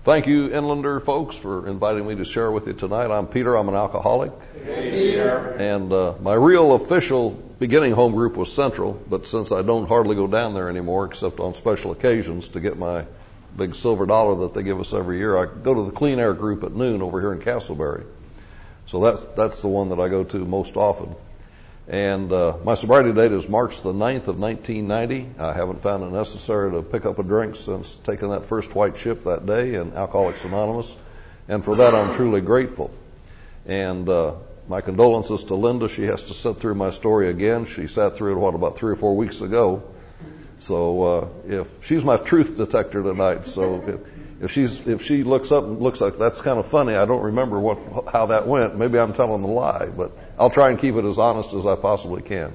Thank you, Inlander folks, for inviting me to share with you tonight. I'm Peter. I'm an alcoholic. Hey, Peter. And my real official beginning home group was Central, but since I don't hardly go down there anymore except on special occasions to get my big silver dollar that they give us every year, I go to the Clean Air group at noon over here in Castleberry. So that's the one that I go to most often. And my sobriety date is March the 9th of 1990. I haven't found it necessary to pick up a drink since taking that first white chip that day in Alcoholics Anonymous. And for that, I'm truly grateful. And my condolences to Linda. She has to sit through my story again. She sat through it, about 3 or 4 weeks ago. So if she's my truth detector tonight, so if she looks up and looks like that's kind of funny, I don't remember how that went. Maybe I'm telling a lie, but I'll try and keep it as honest as I possibly can.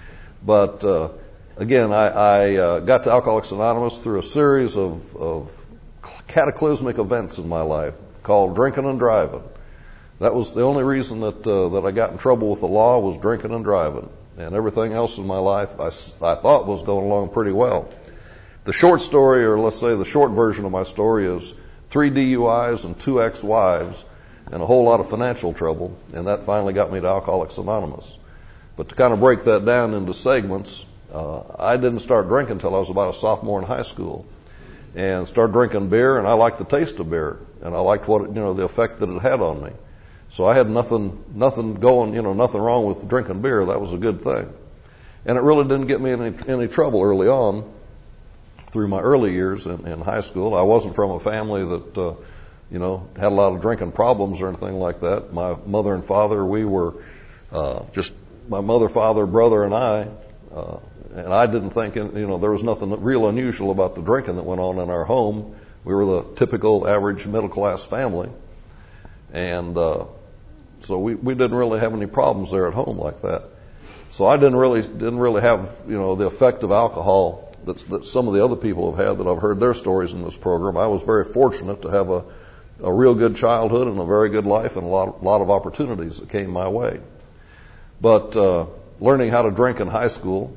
But again, I got to Alcoholics Anonymous through a series of cataclysmic events in my life called drinking and driving. That was the only reason that I got in trouble with the law, was drinking and driving. And everything else in my life I thought was going along pretty well. The short story, or let's say the short version of my story, is 3 DUIs and 2 ex-wives and a whole lot of financial trouble, and that finally got me to Alcoholics Anonymous. But to kind of break that down into segments, I didn't start drinking until I was about a sophomore in high school, and started drinking beer, and I liked the taste of beer, and I liked the effect that it had on me. So I had nothing going, nothing wrong with drinking beer. That was a good thing. And it really didn't get me any trouble early on. Through my early years in high school, I wasn't from a family that, had a lot of drinking problems or anything like that. My mother and father, we were just my mother, father, brother, and I didn't think, there was nothing real unusual about the drinking that went on in our home. We were the typical average middle-class family. And so we didn't really have any problems there at home like that. So I didn't really have, the effect of alcohol that some of the other people have had that I've heard their stories in this program. I was very fortunate to have a real good childhood and a very good life and a lot of opportunities that came my way. But learning how to drink in high school,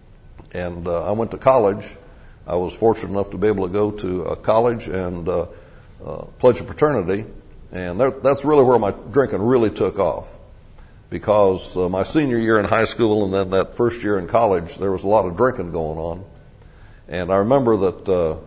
and I went to college. I was fortunate enough to be able to go to a college and pledge a fraternity, and that's really where my drinking really took off. Because my senior year in high school and then that first year in college, there was a lot of drinking going on. And I remember that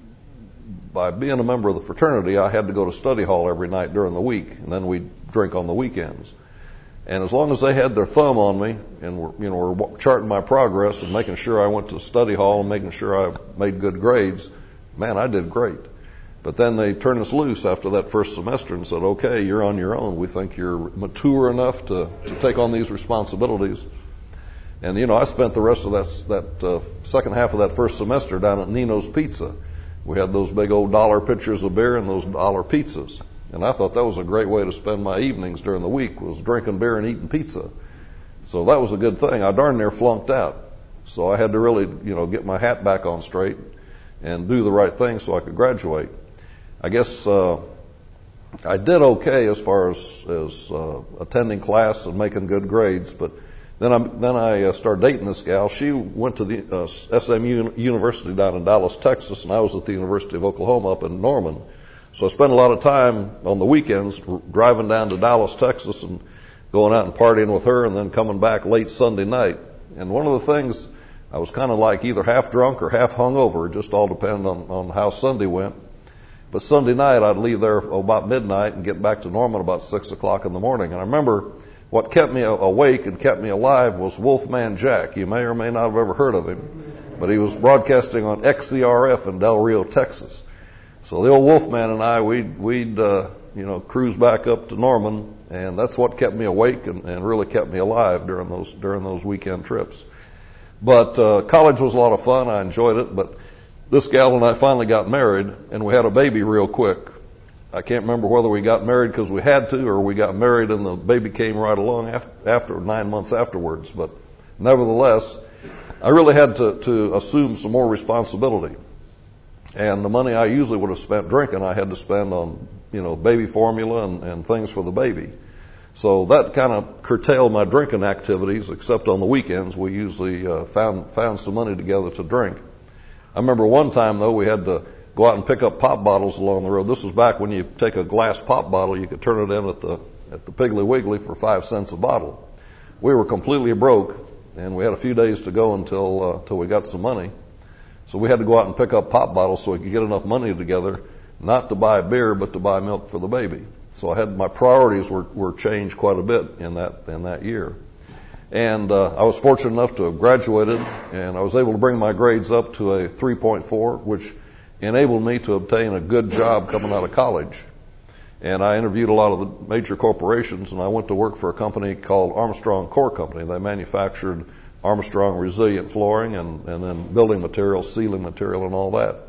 by being a member of the fraternity, I had to go to study hall every night during the week, and then we'd drink on the weekends. And as long as they had their thumb on me and were charting my progress and making sure I went to study hall and making sure I made good grades, man, I did great. But then they turned us loose after that first semester and said, okay, you're on your own. We think you're mature enough to take on these responsibilities. And, I spent the rest of that second half of that first semester down at Nino's Pizza. We had those big old dollar pitchers of beer and those dollar pizzas. And I thought that was a great way to spend my evenings during the week, was drinking beer and eating pizza. So that was a good thing. I darn near flunked out. So I had to really, get my hat back on straight and do the right thing so I could graduate. I guess I did okay as far as attending class and making good grades, but then I started dating this gal. She went to the SMU University down in Dallas, Texas, and I was at the University of Oklahoma up in Norman. So I spent a lot of time on the weekends driving down to Dallas, Texas, and going out and partying with her, and then coming back late Sunday night. And one of the things, I was kind of like either half drunk or half hungover. It just all depended on how Sunday went. But Sunday night, I'd leave there about midnight and get back to Norman about 6 o'clock in the morning. And I remember what kept me awake and kept me alive was Wolfman Jack. You may or may not have ever heard of him, but he was broadcasting on XCRF in Del Rio, Texas. So the old Wolfman and I, we'd cruise back up to Norman, and that's what kept me awake and really kept me alive during those weekend trips. But college was a lot of fun. I enjoyed it, but this gal and I finally got married, and we had a baby real quick. I can't remember whether we got married because we had to, or we got married and the baby came right along after 9 months afterwards. But nevertheless, I really had to assume some more responsibility. And the money I usually would have spent drinking, I had to spend on, baby formula and things for the baby. So that kind of curtailed my drinking activities, except on the weekends. We usually found some money together to drink. I remember one time, though, we had to go out and pick up pop bottles along the road. This was back when you take a glass pop bottle, you could turn it in at the Piggly Wiggly for 5 cents a bottle. We were completely broke, and we had a few days to go until we got some money. So we had to go out and pick up pop bottles so we could get enough money together, not to buy beer, but to buy milk for the baby. So my priorities were changed quite a bit in that year. And I was fortunate enough to have graduated, and I was able to bring my grades up to a 3.4, which enabled me to obtain a good job coming out of college. And I interviewed a lot of the major corporations, and I went to work for a company called Armstrong Core Company. They manufactured Armstrong resilient flooring and then building materials, ceiling material, and all that.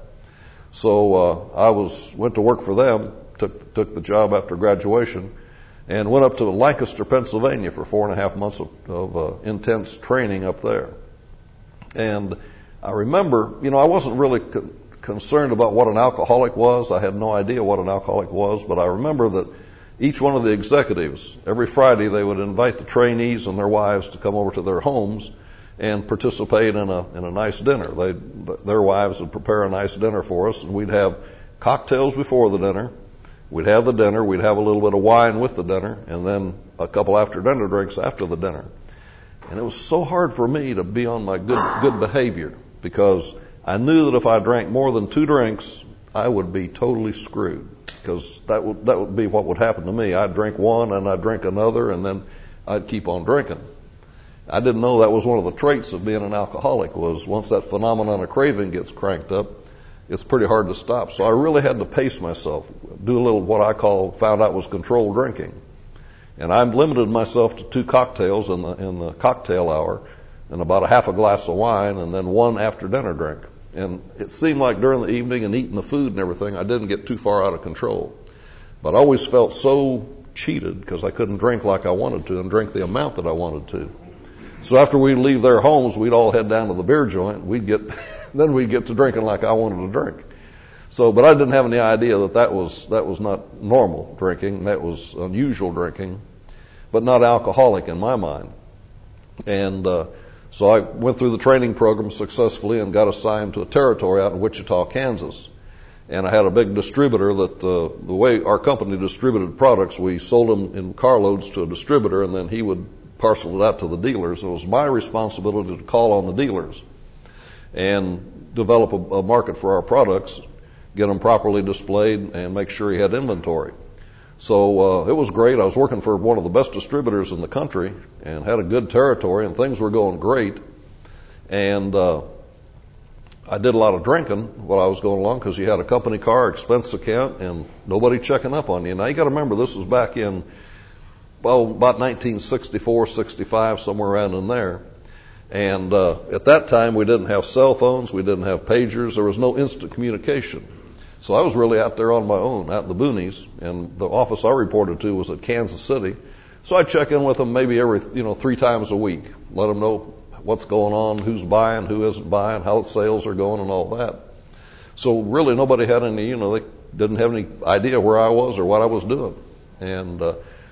So I went to work for them, took the job after graduation, and went up to Lancaster, Pennsylvania for 4.5 months of intense training up there. And I remember, I wasn't really concerned about what an alcoholic was. I had no idea what an alcoholic was, but I remember that each one of the executives, every Friday, they would invite the trainees and their wives to come over to their homes and participate in a nice dinner. Their wives would prepare a nice dinner for us, and we'd have cocktails before the dinner. We'd have the dinner. We'd have a little bit of wine with the dinner, and then a couple after dinner drinks after the dinner. And it was so hard for me to be on my good behavior, because I knew that if I drank more than 2 drinks, I would be totally screwed, because that would be what would happen to me. I'd drink one and I'd drink another, and then I'd keep on drinking. I didn't know that was one of the traits of being an alcoholic, was once that phenomenon of craving gets cranked up, it's pretty hard to stop. So I really had to pace myself, do a little what I found out was controlled drinking. And I limited myself to 2 cocktails in the cocktail hour, and about a half a glass of wine, and then 1 after dinner drink. And it seemed like during the evening and eating the food and everything, I didn't get too far out of control. But I always felt so cheated because I couldn't drink like I wanted to and drink the amount that I wanted to. So after we'd leave their homes, we'd all head down to the beer joint. Then we'd get to drinking like I wanted to drink. So, but I didn't have any idea that was not normal drinking. That was unusual drinking, but not alcoholic in my mind. And so I went through the training program successfully and got assigned to a territory out in Wichita, Kansas. And I had a big distributor that the way our company distributed products, we sold them in carloads to a distributor, and then he would parcel it out to the dealers. It was my responsibility to call on the dealers and develop a market for our products, get them properly displayed, and make sure he had inventory. So it was great. I was working for one of the best distributors in the country and had a good territory, and things were going great. And I did a lot of drinking while I was going along, because you had a company car, expense account, and nobody checking up on you. Now, you got to remember, this was back in, about 1964, 65, somewhere around in there. And at that time, we didn't have cell phones. We didn't have pagers. There was no instant communication. So I was really out there on my own, out in the boonies, and the office I reported to was at Kansas City. So I'd check in with them maybe every, 3 times a week, let them know what's going on, who's buying, who isn't buying, how the sales are going, and all that. So really nobody had any, they didn't have any idea where I was or what I was doing. And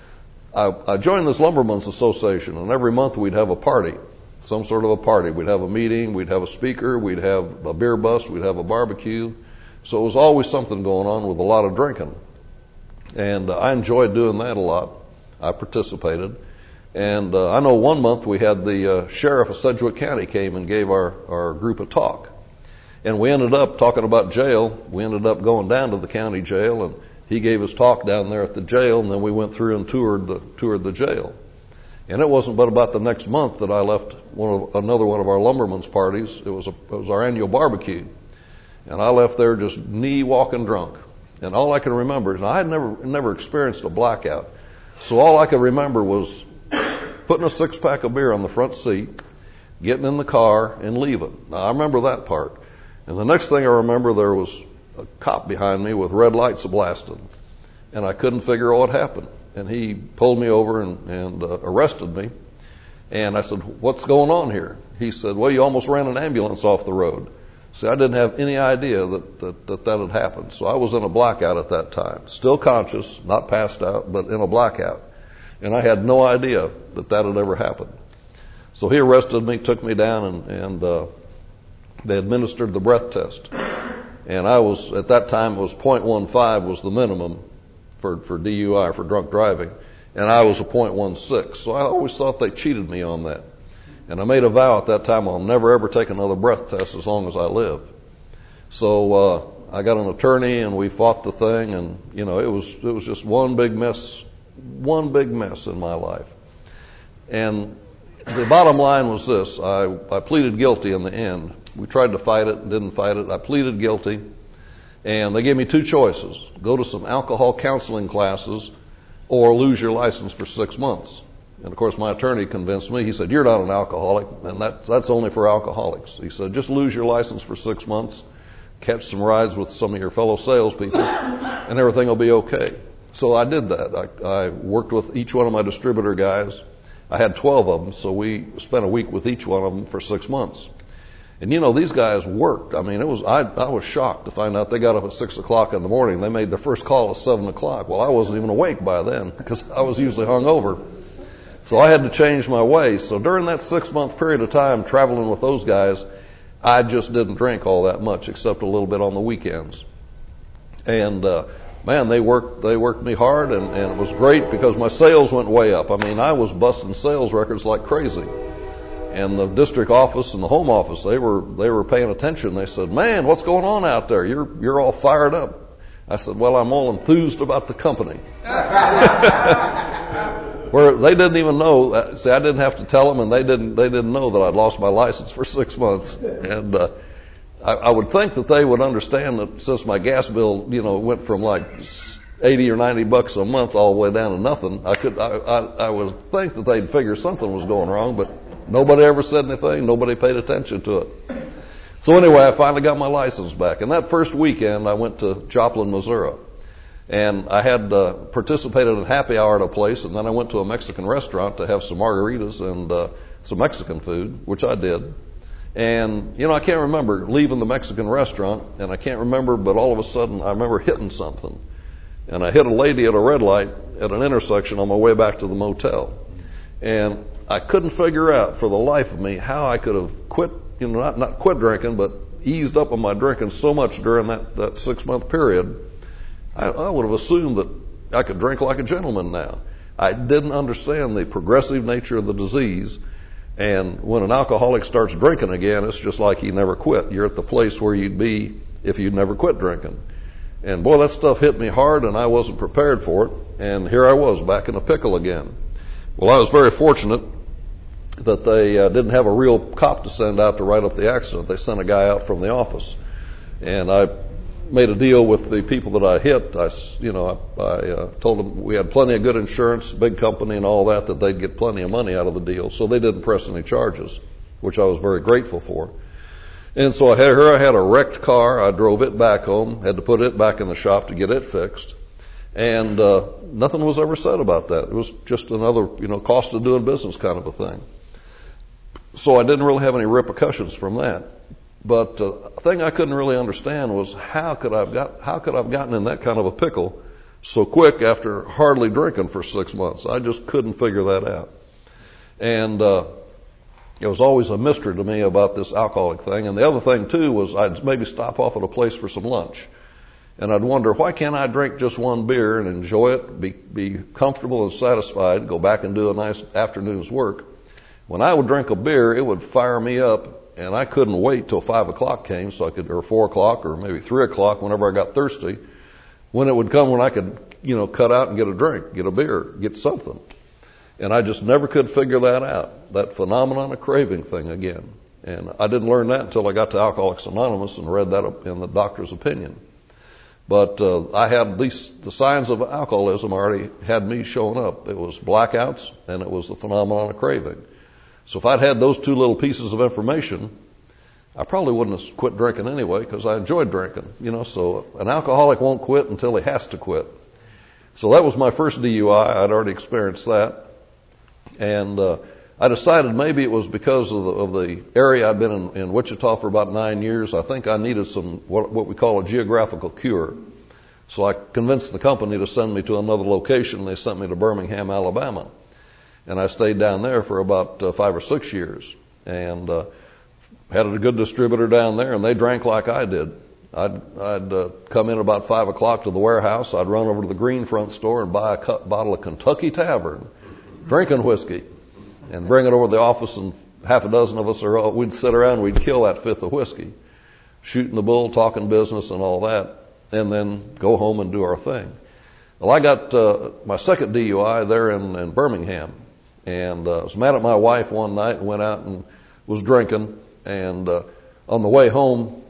I joined this Lumbermen's Association, and every month we'd have a party, some sort of a party. We'd have a meeting, we'd have a speaker, we'd have a beer bust, we'd have a barbecue. So it was always something going on with a lot of drinking. And I enjoyed doing that a lot. I participated. And I know one month we had the sheriff of Sedgwick County came and gave our group a talk. And we ended up talking about jail. We ended up going down to the county jail, and he gave his talk down there at the jail, and then we went through and toured the jail. And it wasn't but about the next month that I left another one of our lumbermen's parties. It was our annual barbecue. And I left there just knee-walking drunk. And all I can remember is I had never experienced a blackout. So all I could remember was putting a 6-pack of beer on the front seat, getting in the car, and leaving. Now, I remember that part. And the next thing I remember, there was a cop behind me with red lights blasting. And I couldn't figure out what happened. And he pulled me over and arrested me. And I said, "What's going on here?" He said, "Well, you almost ran an ambulance off the road." See, I didn't have any idea that had happened. So I was in a blackout at that time. Still conscious, not passed out, but in a blackout. And I had no idea that had ever happened. So he arrested me, took me down, and they administered the breath test. And I was, at that time, it was .15 was the minimum for DUI, for drunk driving. And I was a .16. So I always thought they cheated me on that. And I made a vow at that time I'll never ever take another breath test as long as I live. So I got an attorney and we fought the thing, and it was just one big mess in my life. And the bottom line was this: I pleaded guilty in the end. We tried to fight it and didn't fight it. I pleaded guilty, and they gave me two choices: go to some alcohol counseling classes or lose your license for 6 months. And of course my attorney convinced me. He said, "You're not an alcoholic, and that's only for alcoholics." He said, "Just lose your license for 6 months, catch some rides with some of your fellow salespeople, and everything will be okay." So I did that. I worked with each one of my distributor guys. I had 12 of them, so we spent a week with each one of them for 6 months. And these guys worked. I mean, I was shocked to find out they got up at 6 o'clock in the morning. They made their first call at 7 o'clock. Well, I wasn't even awake by then because I was usually hungover. So I had to change my ways. So during that 6-month period of time traveling with those guys, I just didn't drink all that much except a little bit on the weekends. And man, they worked me hard, and it was great because my sales went way up. I mean, I was busting sales records like crazy. And the district office and the home office, they were paying attention. They said, "Man, what's going on out there? You're all fired up." I said, "Well, I'm all enthused about the company." Where they didn't even know. See, I didn't have to tell them, and they didn't know that I'd lost my license for 6 months. And I would think that they would understand that since my gas bill, went from like $80 or $90 a month all the way down to nothing. I would think that they'd figure something was going wrong, but nobody ever said anything. Nobody paid attention to it. So anyway, I finally got my license back. And that first weekend, I went to Joplin, Missouri. And I had participated in happy hour at a place, and then I went to a Mexican restaurant to have some margaritas and some Mexican food, which I did. And, I can't remember leaving the Mexican restaurant, and I can't remember, but all of a sudden I remember hitting something. And I hit a lady at a red light at an intersection on my way back to the motel. And I couldn't figure out for the life of me how I could have quit, not quit drinking, but eased up on my drinking so much during that 6-month period. I would have assumed that I could drink like a gentleman now. I didn't understand the progressive nature of the disease. And when an alcoholic starts drinking again, it's just like he never quit. You're at the place where you'd be if you'd never quit drinking. And boy, that stuff hit me hard, and I wasn't prepared for it. And here I was back in a pickle again. Well, I was very fortunate that they didn't have a real cop to send out to write up the accident. They sent a guy out from the office. And I made a deal with the people that I hit. I told them we had plenty of good insurance, big company and all that they'd get plenty of money out of the deal. So they didn't press any charges, which I was very grateful for. And so I had a wrecked car. I drove it back home, had to put it back in the shop to get it fixed. And nothing was ever said about that. It was just another, cost of doing business kind of a thing. So I didn't really have any repercussions from that. But the thing I couldn't really understand was how could I've gotten in that kind of a pickle so quick after hardly drinking for 6 months. I just couldn't figure that out. And it was always a mystery to me about this alcoholic thing. And the other thing too was I'd maybe stop off at a place for some lunch, and I'd wonder, why can't I drink just one beer and enjoy it, be comfortable and satisfied, go back and do a nice afternoon's work? When I would drink a beer, it would fire me up. And I couldn't wait till 5 o'clock came, or 4 o'clock, or maybe 3 o'clock, whenever I got thirsty, when it would come when I could, cut out and get a drink, get a beer, get something. And I just never could figure that out, that phenomenon of craving thing again. And I didn't learn that until I got to Alcoholics Anonymous and read that in the doctor's opinion. But I had the signs of alcoholism already had me showing up. It was blackouts, and it was the phenomenon of craving. So if I'd had those two little pieces of information, I probably wouldn't have quit drinking anyway, because I enjoyed drinking. So an alcoholic won't quit until he has to quit. So that was my first DUI. I'd already experienced that. And I decided maybe it was because of the area I'd been in Wichita for about 9 years. I think I needed some what we call a geographical cure. So I convinced the company to send me to another location. They sent me to Birmingham, Alabama. And I stayed down there for about 5 or 6 years, and had a good distributor down there, and they drank like I did. I'd come in about 5 o'clock to the warehouse. I'd run over to the Green Front store and buy a bottle of Kentucky Tavern, drinking whiskey, and bring it over to the office, and half a dozen of us, we'd sit around and we'd kill that fifth of whiskey, shooting the bull, talking business and all that, and then go home and do our thing. Well, I got my second DUI there in Birmingham, and I was mad at my wife one night and went out and was drinking, and on the way home,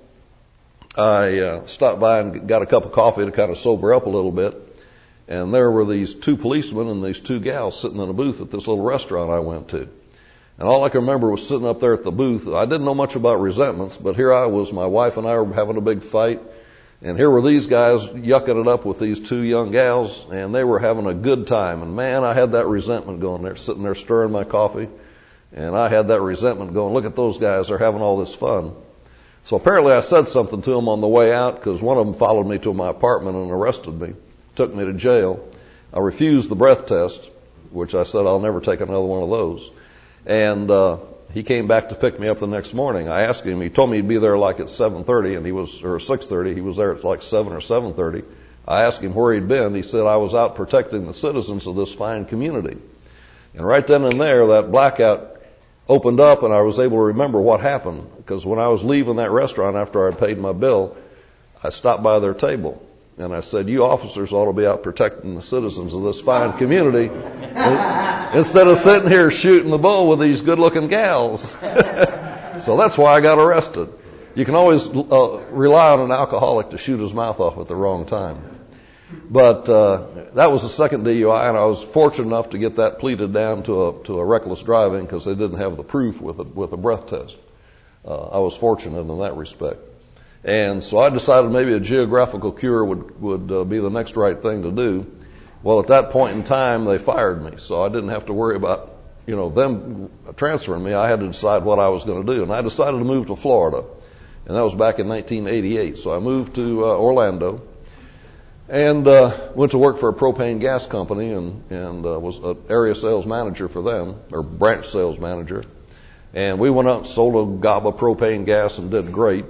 I stopped by and got a cup of coffee to kind of sober up a little bit, and there were these two policemen and these two gals sitting in a booth at this little restaurant I went to. And all I can remember was sitting up there at the booth. I didn't know much about resentments, but here I was, my wife and I were having a big fight, and here were these guys yucking it up with these two young gals, and they were having a good time. And man, I had that resentment going there, sitting there stirring my coffee, and I had that resentment going, look at those guys, they're having all this fun. So apparently I said something to them on the way out, because one of them followed me to my apartment and arrested me, took me to jail. I refused the breath test, which I said I'll never take another one of those. And he came back to pick me up the next morning. I asked him, he told me he'd be there like at 7:30, and or 6:30. He was there at like 7 or 7:30. I asked him where he'd been. He said, I was out protecting the citizens of this fine community. And right then and there, that blackout opened up, and I was able to remember what happened. Because when I was leaving that restaurant after I paid my bill, I stopped by their table. And I said, you officers ought to be out protecting the citizens of this fine community instead of sitting here shooting the bull with these good-looking gals. So that's why I got arrested. You can always rely on an alcoholic to shoot his mouth off at the wrong time. But that was the second DUI, and I was fortunate enough to get that pleaded down to a reckless driving because they didn't have the proof with a breath test. I was fortunate in that respect. And so I decided maybe a geographical cure would be the next right thing to do. Well, at that point in time, they fired me, so I didn't have to worry about, them transferring me. I had to decide what I was going to do, and I decided to move to Florida, and that was back in 1988. So I moved to Orlando and went to work for a propane gas company and was an area sales manager for them, or branch sales manager. And we went out and sold a gob of propane gas and did great.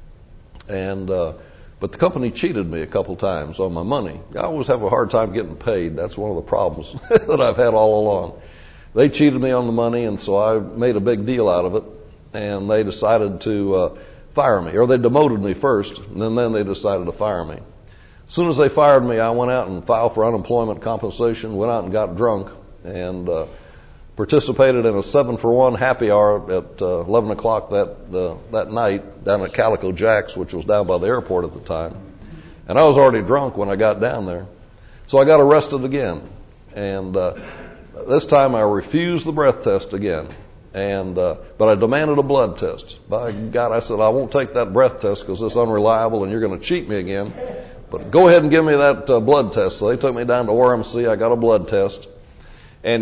And but the company cheated me a couple times on my money. I always have a hard time getting paid. That's one of the problems that I've had all along. They cheated me on the money, and so I made a big deal out of it. And they decided to fire me, or they demoted me first, and then they decided to fire me. As soon as they fired me, I went out and filed for unemployment compensation, went out and got drunk, and participated in a 7-for-1 happy hour at 11 o'clock that night down at Calico Jack's, which was down by the airport at the time. And I was already drunk when I got down there. So I got arrested again. And this time I refused the breath test again. But I demanded a blood test. By God, I said, I won't take that breath test because it's unreliable and you're going to cheat me again. But go ahead and give me that blood test. So they took me down to RMC. I got a blood test. And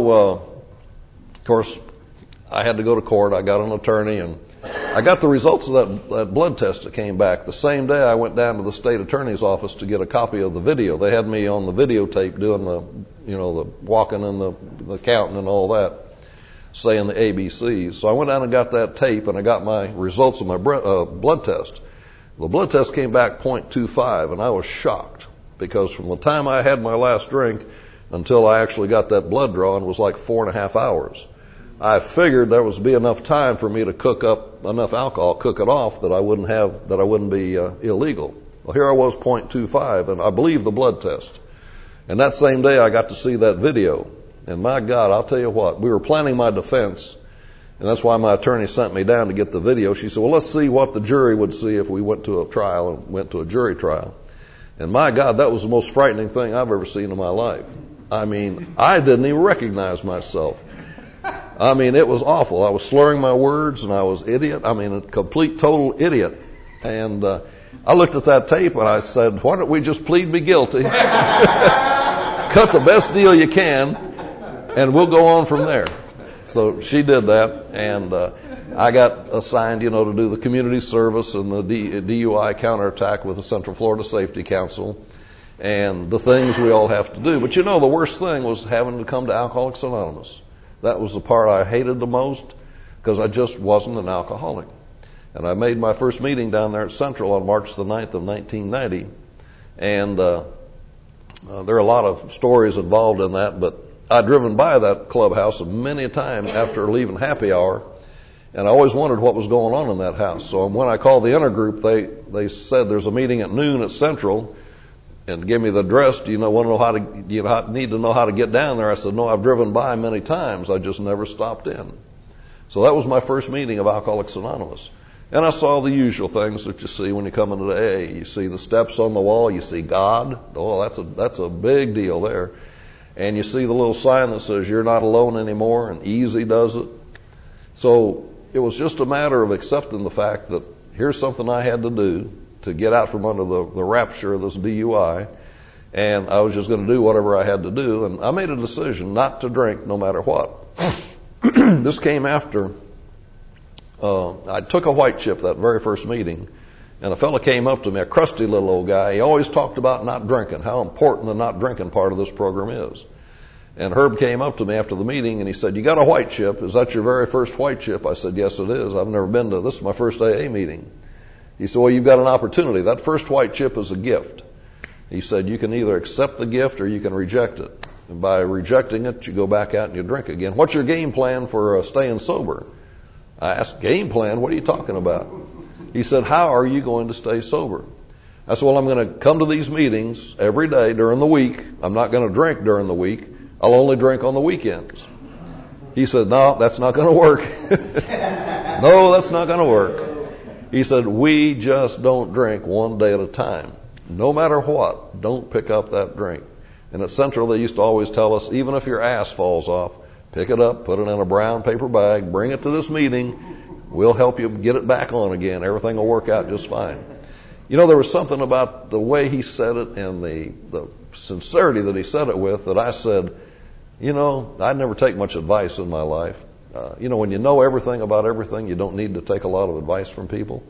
of course, I had to go to court. I got an attorney, and I got the results of that blood test that came back. The same day, I went down to the state attorney's office to get a copy of the video. They had me on the videotape doing the walking and the counting and all that, saying the ABCs. So I went down and got that tape, and I got my results of my blood test. The blood test came back 0.25, and I was shocked because from the time I had my last drink until I actually got that blood drawn was like 4.5 hours. I figured there was be enough time for me to cook up enough alcohol, cook it off, that I wouldn't be illegal. Well, here I was 0.25, and I believed the blood test. And that same day I got to see that video. And my God, I'll tell you what, we were planning my defense, and that's why my attorney sent me down to get the video. She said, well, let's see what the jury would see if we went to a trial and went to a jury trial. And my God, that was the most frightening thing I've ever seen in my life. I mean, I didn't even recognize myself. I mean, it was awful. I was slurring my words, and I was idiot. I mean, a complete, total idiot. And I looked at that tape, and I said, why don't we just plead me guilty? Cut the best deal you can, and we'll go on from there. So she did that, and I got assigned, to do the community service and the DUI counterattack with the Central Florida Safety Council and the things we all have to do. But the worst thing was having to come to Alcoholics Anonymous. That was the part I hated the most because I just wasn't an alcoholic. And I made my first meeting down there at Central on March the 9th of 1990. And there are a lot of stories involved in that, but I'd driven by that clubhouse many a time after leaving happy hour, and I always wondered what was going on in that house. So when I called the intergroup, they said there's a meeting at noon at Central, and gave me the address. Do you need to know how to get down there? I said, no, I've driven by many times. I just never stopped in. So that was my first meeting of Alcoholics Anonymous. And I saw the usual things that you see when you come into the AA. You see the steps on the wall. You see God. Oh, that's a big deal there. And you see the little sign that says you're not alone anymore, and Easy does it. So it was just a matter of accepting the fact that here's something I had to do to get out from under the rapture of this DUI, and I was just going to do whatever I had to do. And I made a decision not to drink no matter what. This came after I took a white chip that very first meeting, and a fellow came up to me, a crusty little old guy. He always talked about not drinking, how important the not drinking part of this program is. And Herb came up to me after the meeting, and he said, you got a white chip. Is that your very first white chip? I said, yes, it is. I've never been to this. Is my first AA meeting. He said, well, you've got an opportunity. That first white chip is a gift. He said, you can either accept the gift or you can reject it. And by rejecting it, you go back out and you drink again. What's your game plan for staying sober? I asked, game plan? What are you talking about? He said, how are you going to stay sober? I said, well, I'm going to come to these meetings every day during the week. I'm not going to drink during the week. I'll only drink on the weekends. He said, no, that's not going to work. No, that's not going to work. He said, we just don't drink one day at a time. No matter what, don't pick up that drink. And at Central, they used to always tell us, even if your ass falls off, pick it up, put it in a brown paper bag, bring it to this meeting. We'll help you get it back on again. Everything will work out just fine. You know, there was something about the way he said it and the sincerity that he said it with that I said, you know, I never take much advice in my life. When you know everything about everything, you don't need to take a lot of advice from people.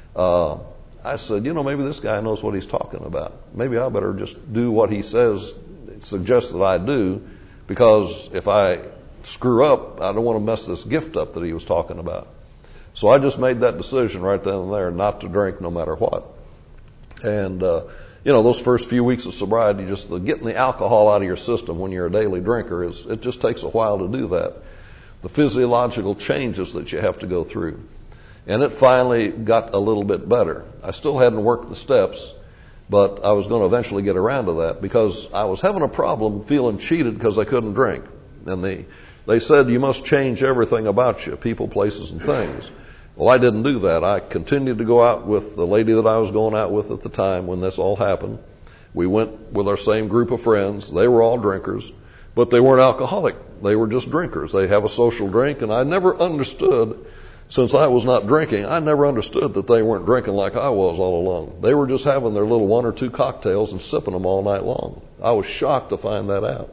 I said, maybe this guy knows what he's talking about. Maybe I better just do what he suggests that I do, because if I screw up, I don't want to mess this gift up that he was talking about. So I just made that decision right then and there not to drink no matter what. And, those first few weeks of sobriety, just getting the alcohol out of your system when you're a daily drinker, it just takes a while to do that. The physiological changes that you have to go through. And it finally got a little bit better. I still hadn't worked the steps, but I was going to eventually get around to that, because I was having a problem feeling cheated because I couldn't drink. And they said you must change everything about you, people, places, and things. Well, I didn't do that. I continued to go out with the lady that I was going out with at the time when this all happened. We went with our same group of friends. They were all drinkers, but they weren't alcoholic. They were just drinkers. They have a social drink, and I never understood, since I was not drinking, I never understood that they weren't drinking like I was all along. They were just having their little 1 or 2 cocktails and sipping them all night long. I was shocked to find that out.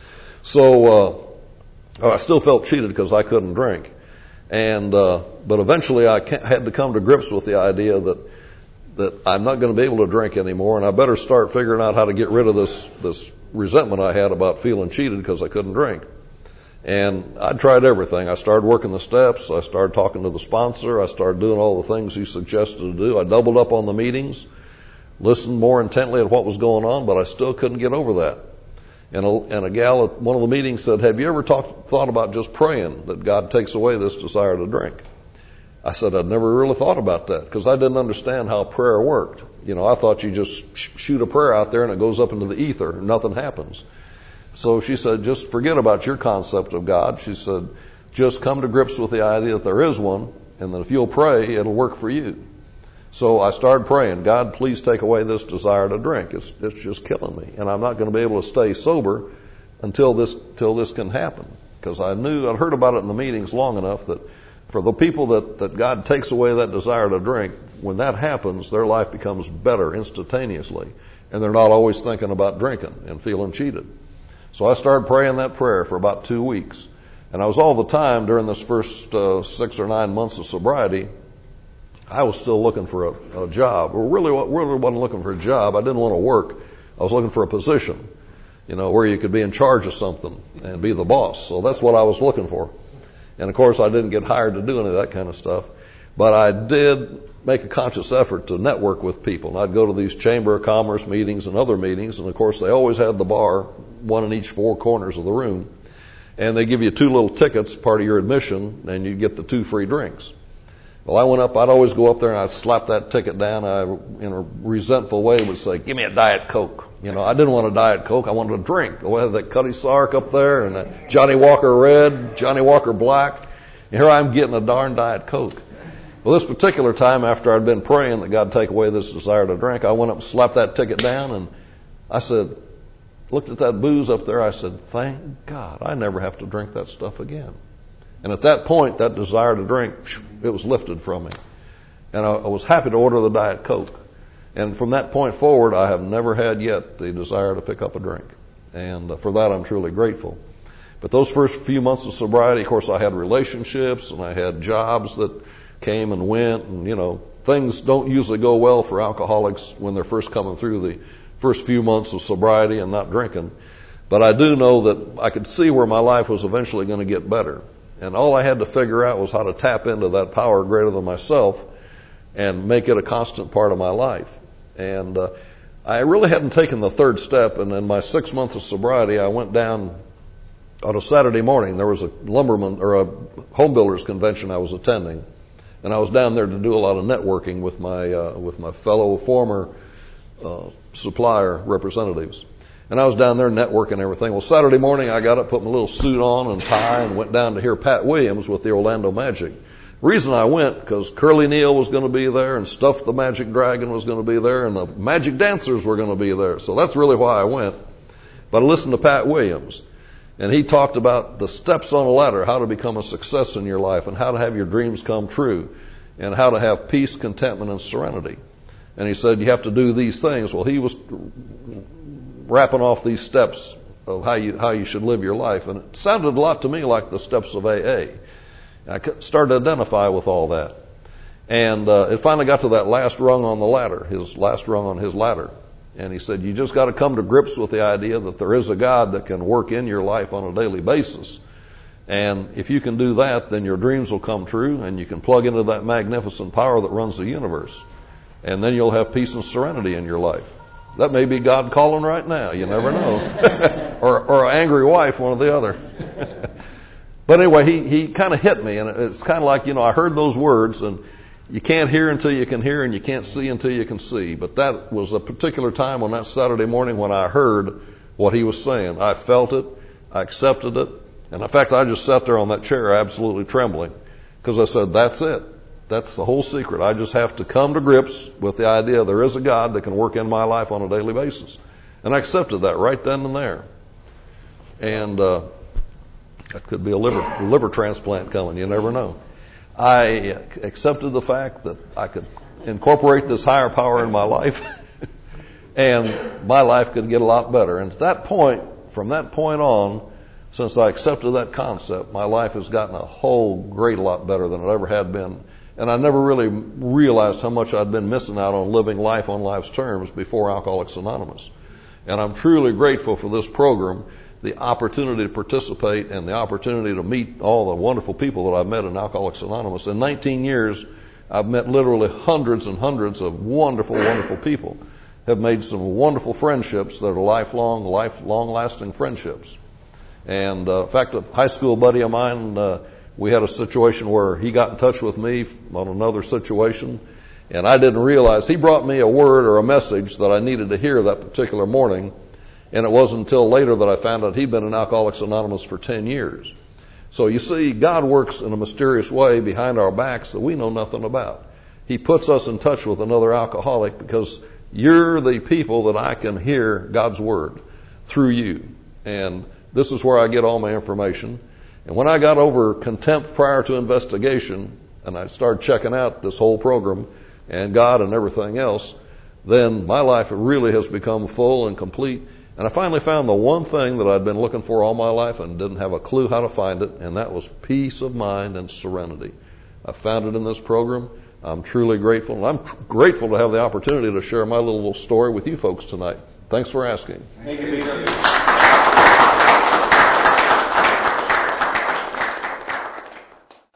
So I still felt cheated because I couldn't drink. But eventually I had to come to grips with the idea that I'm not going to be able to drink anymore, and I better start figuring out how to get rid of this resentment I had about feeling cheated because I couldn't drink. And I tried everything. I started working the steps. I started talking to the sponsor. I started doing all the things he suggested to do. I doubled up on the meetings, listened more intently at what was going on, but I still couldn't get over that. And a gal at one of the meetings said, have you ever thought about just praying that God takes away this desire to drink? I said, I'd never really thought about that, because I didn't understand how prayer worked. I thought you just shoot a prayer out there and it goes up into the ether and nothing happens. So she said, just forget about your concept of God. She said, just come to grips with the idea that there is one, and that if you'll pray, it'll work for you. So I started praying, God, please take away this desire to drink. It's just killing me. And I'm not going to be able to stay sober until this can happen. Because I'd heard about it in the meetings long enough that for the people that God takes away that desire to drink, when that happens, their life becomes better instantaneously. And they're not always thinking about drinking and feeling cheated. So I started praying that prayer for about 2 weeks. And I was all the time during this first 6 or 9 months of sobriety, I was still looking for a job. Or really wasn't looking for a job. I didn't want to work. I was looking for a position, where you could be in charge of something and be the boss. So that's what I was looking for. And of course, I didn't get hired to do any of that kind of stuff. But I did make a conscious effort to network with people. And I'd go to these Chamber of Commerce meetings and other meetings, and of course they always had the bar, one in each four corners of the room. And they give you 2 little tickets, part of your admission, and you get the 2 free drinks. Well, I went up, I'd always go up there and I'd slap that ticket down. I, in a resentful way, would say, give me a Diet Coke. You know, I didn't want a Diet Coke, I wanted a drink. I had that Cutty Sark up there and a Johnny Walker Red, Johnny Walker Black. And here I'm getting a darn Diet Coke. Well, this particular time, after I'd been praying that God take away this desire to drink, I went up and slapped that ticket down, and I said, looked at that booze up there, I said, thank God, I never have to drink that stuff again. And at that point, that desire to drink, it was lifted from me. And I was happy to order the Diet Coke. And from that point forward, I have never had yet the desire to pick up a drink. And for that, I'm truly grateful. But those first few months of sobriety, of course, I had relationships and I had jobs that came and went. And, you know, things don't usually go well for alcoholics when they're first coming through the first few months of sobriety and not drinking. But I do know that I could see where my life was eventually going to get better. And all I had to figure out was how to tap into that power greater than myself and make it a constant part of my life. And I really hadn't taken the third step. And in my 6 months of sobriety, I went down on a Saturday morning. There was a lumberman or a home builders convention I was attending. And I was down there to do a lot of networking with my fellow former supplier representatives. And I was down there networking and everything. Well, Saturday morning I got up, put my little suit on and tie, and went down to hear Pat Williams with the Orlando Magic. The reason I went, because Curly Neal was going to be there, and Stuff the Magic Dragon was going to be there, and the Magic Dancers were going to be there. So that's really why I went. But I listened to Pat Williams, and he talked about the steps on a ladder, how to become a success in your life, and how to have your dreams come true, and how to have peace, contentment, and serenity. And he said, you have to do these things. Well, he was wrapping off these steps of how you should live your life. And it sounded a lot to me like the steps of AA. I started to identify with all that. And it finally got to that last rung on the ladder, his last rung on his ladder. And he said, you just got to come to grips with the idea that there is a God that can work in your life on a daily basis. And if you can do that, then your dreams will come true, and you can plug into that magnificent power that runs the universe. And then you'll have peace and serenity in your life. That may be God calling right now. You never know. or an angry wife, one or the other. But anyway, he kind of hit me, and it's kind of like, you know, I heard those words, and you can't hear until you can hear, and you can't see until you can see. But that was a particular time on that Saturday morning when I heard what he was saying. I felt it. I accepted it. And in fact, I just sat there on that chair absolutely trembling, because I said, that's it. That's the whole secret. I just have to come to grips with the idea there is a God that can work in my life on a daily basis. And I accepted that right then and there. And that could be a liver transplant coming. You never know. I accepted the fact that I could incorporate this higher power in my life and my life could get a lot better. And at that point, from that point on, since I accepted that concept, my life has gotten a whole great lot better than it ever had been. And I never really realized how much I'd been missing out on living life on life's terms before Alcoholics Anonymous. And I'm truly grateful for this program, the opportunity to participate and the opportunity to meet all the wonderful people that I've met in Alcoholics Anonymous. In 19 years, I've met literally hundreds and hundreds of wonderful, wonderful people. Have made some wonderful friendships that are lifelong, lasting friendships. And in fact, a high school buddy of mine, we had a situation where he got in touch with me on another situation, and I didn't realize he brought me a word or a message that I needed to hear that particular morning. And it wasn't until later that I found out he'd been in Alcoholics Anonymous for 10 years. So you see, God works in a mysterious way behind our backs that we know nothing about. He puts us in touch with another alcoholic because you're the people that I can hear God's word through you. And this is where I get all my information. And when I got over contempt prior to investigation, and I started checking out this whole program and God and everything else, then my life really has become full and complete. And I finally found the one thing that I'd been looking for all my life and didn't have a clue how to find it, and that was peace of mind and serenity. I found it in this program. I'm truly grateful, and I'm grateful to have the opportunity to share my little story with you folks tonight. Thanks for asking. Thank you, Peter.